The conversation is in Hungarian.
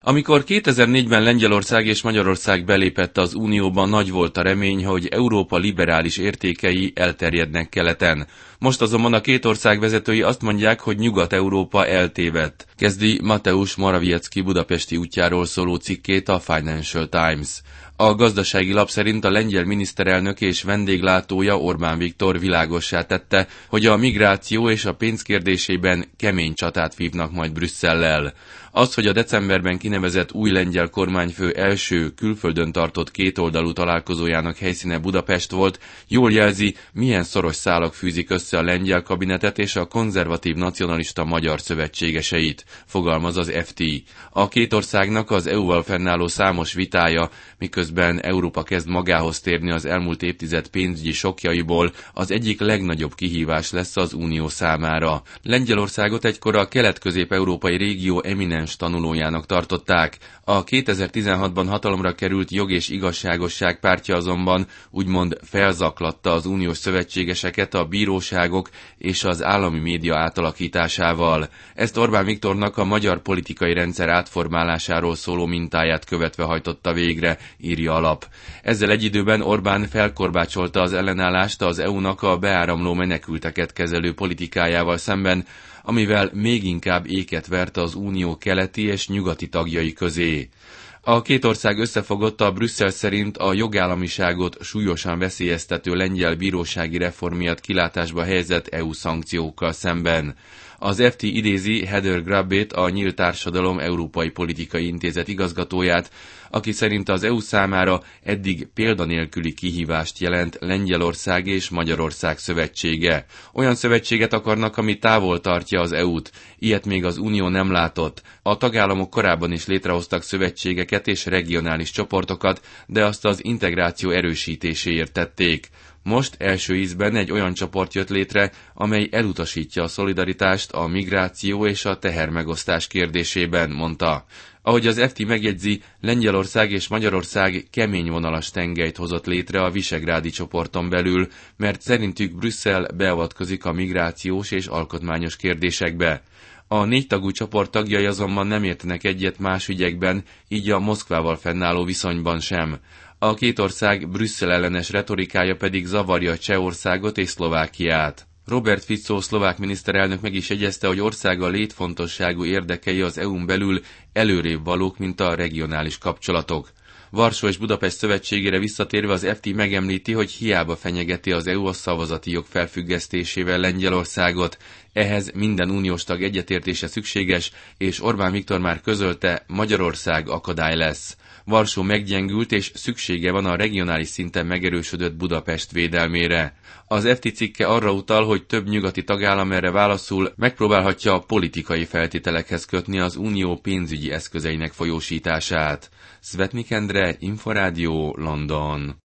Amikor 2004-ben Lengyelország és Magyarország belépett az Unióba, nagy volt a remény, hogy Európa liberális értékei elterjednek keleten. Most azonban a két ország vezetői azt mondják, hogy Nyugat-Európa eltévedt, kezdi Mateusz Morawiecki budapesti útjáról szóló cikkét a Financial Times. A gazdasági lap szerint a lengyel miniszterelnök és vendéglátója Orbán Viktor világossá tette, hogy a migráció és a pénz kérdésében kemény csatát vívnak majd Brüsszellel. Az, hogy a decemberben kinevezett új lengyel kormányfő első külföldön tartott kétoldalú találkozójának helyszíne Budapest volt, jól jelzi, milyen szoros szálak fűzik össze a lengyel kabinetet és a konzervatív nacionalista magyar szövetségeseit, fogalmaz az FT. A két országnak az EU-val fennálló számos vitája, miközben Európa kezd magához térni az elmúlt évtized pénzügyi sokjaiból, az egyik legnagyobb kihívás lesz az Unió számára. Lengyelországot egykor a kelet-közép-európai régió eminens tanulójának tartották. A 2016-ban hatalomra került Jog és Igazságosság pártja azonban úgymond felzaklatta az uniós szövetségeseket a bíróságok és az állami média átalakításával. Ezt Orbán Viktornak a magyar politikai rendszer átformálásáról szóló mintáját követve hajtotta végre, írja a lap. Ezzel egy időben Orbán felkorbácsolta az ellenállást az EU-nak a beáramló menekülteket kezelő politikájával szemben, amivel még inkább éket vert az unió keleti és nyugati tagjai közé. A két ország összefogott a Brüsszel szerint a jogállamiságot súlyosan veszélyeztető lengyel bírósági reform miatt kilátásba helyezett EU szankciókkal szemben. Az FT idézi Heather Grabbét, a Nyílt Társadalom Európai Politikai Intézet igazgatóját, aki szerint az EU számára eddig példanélküli kihívást jelent Lengyelország és Magyarország szövetsége. Olyan szövetséget akarnak, ami távol tartja az EU-t. Ilyet még az Unió nem látott. A tagállamok korábban is létrehoztak szövetségeket és regionális csoportokat, de azt az integráció erősítéséért tették. Most első ízben egy olyan csoport jött létre, amely elutasítja a szolidaritást a migráció és a tehermegosztás kérdésében, mondta. Ahogy az FT megjegyzi, Lengyelország és Magyarország kemény vonalas tengelyt hozott létre a visegrádi csoporton belül, mert szerintük Brüsszel beavatkozik a migrációs és alkotmányos kérdésekbe. A 4 tagú csoport tagjai azonban nem értenek egyet más ügyekben, így a Moszkvával fennálló viszonyban sem. A két ország Brüsszel ellenes retorikája pedig zavarja Csehországot és Szlovákiát. Robert Fico szlovák miniszterelnök meg is jegyezte, hogy országa létfontosságú érdekei az EU-n belül előrébb valók, mint a regionális kapcsolatok. Varsó és Budapest szövetségére visszatérve az FT megemlíti, hogy hiába fenyegeti az EU a szavazati jog felfüggesztésével Lengyelországot. Ehhez minden uniós tag egyetértése szükséges, és Orbán Viktor már közölte, Magyarország akadály lesz. Varsó meggyengült, és szüksége van a regionális szinten megerősödött Budapest védelmére. Az FT cikke arra utal, hogy több nyugati tagállam erre válaszul megpróbálhatja a politikai feltételekhez kötni az unió pénzügyi eszközeinek folyósítását. Szvetnik Endre, Inforádió, London.